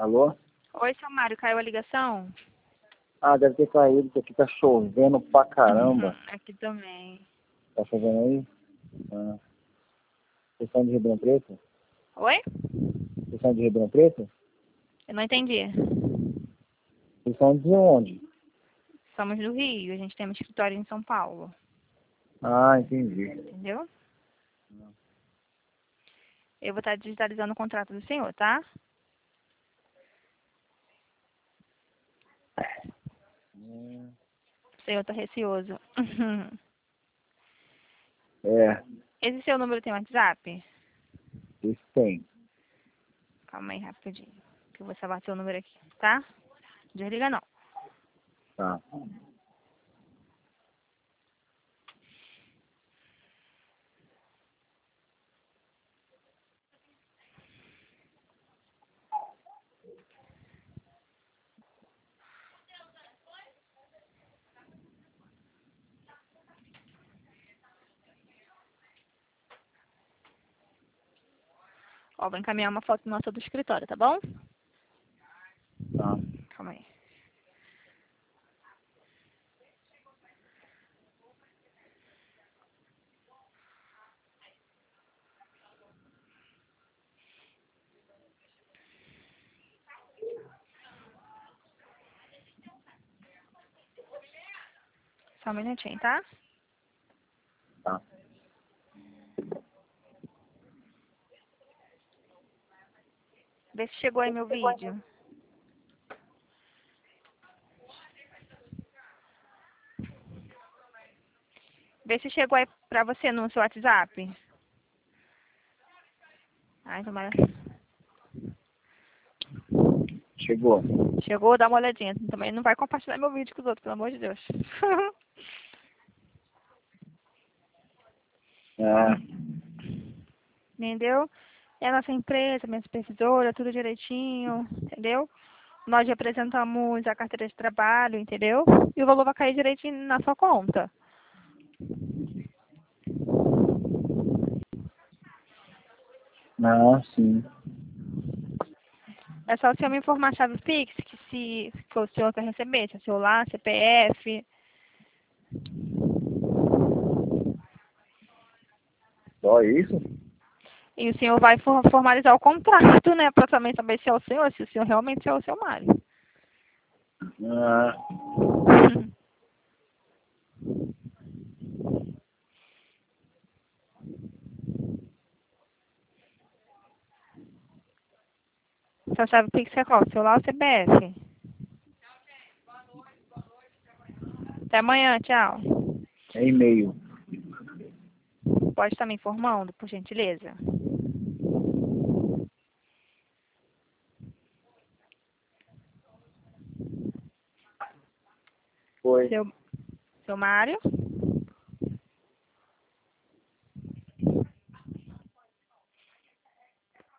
Alô? Oi, seu Mário, caiu a ligação? Ah, deve ter caído, porque aqui tá chovendo pra caramba. Aqui também. Tá chovendo aí? Ah. Vocês são de Ribeirão Preto? Oi? Vocês são de Ribeirão Preto? Eu não entendi. Vocês são de onde? Somos do Rio, a gente tem um escritório em São Paulo. Ah, entendi. Entendeu? Eu vou estar digitalizando o contrato do senhor, tá? O senhor tá receoso. É, Esse seu número tem WhatsApp? isso tem. Calma aí, rapidinho. Que eu vou salvar seu número aqui, tá? Desliga não. Tá. Ó, vou encaminhar uma foto nossa do escritório, tá bom? Tá. Calma aí. Só um minutinho, tá? Tá. Vê se chegou aí meu vídeo. Vê se chegou aí pra você no seu WhatsApp. Ai, tomara. Chegou. Chegou, dá uma olhadinha. Também não vai compartilhar meu vídeo com os outros, pelo amor de Deus. Ah, Entendeu? É a nossa empresa, minha supervisora, tudo direitinho, entendeu? Nós representamos a carteira de trabalho, entendeu? E o valor vai cair direitinho na sua conta. sim. É só o senhor me informar a chave Pix, que o senhor quer receber, se é celular, CPF. Só isso? E o senhor vai formalizar o contrato, né? Pra também saber se é o senhor, se o senhor realmente é o seu Mário. Ah, Sua chave Pix é qual? Celular ou CPF? Até amanhã, tchau. é e-mail. Pode estar me informando, por gentileza? Foi. Seu Mário?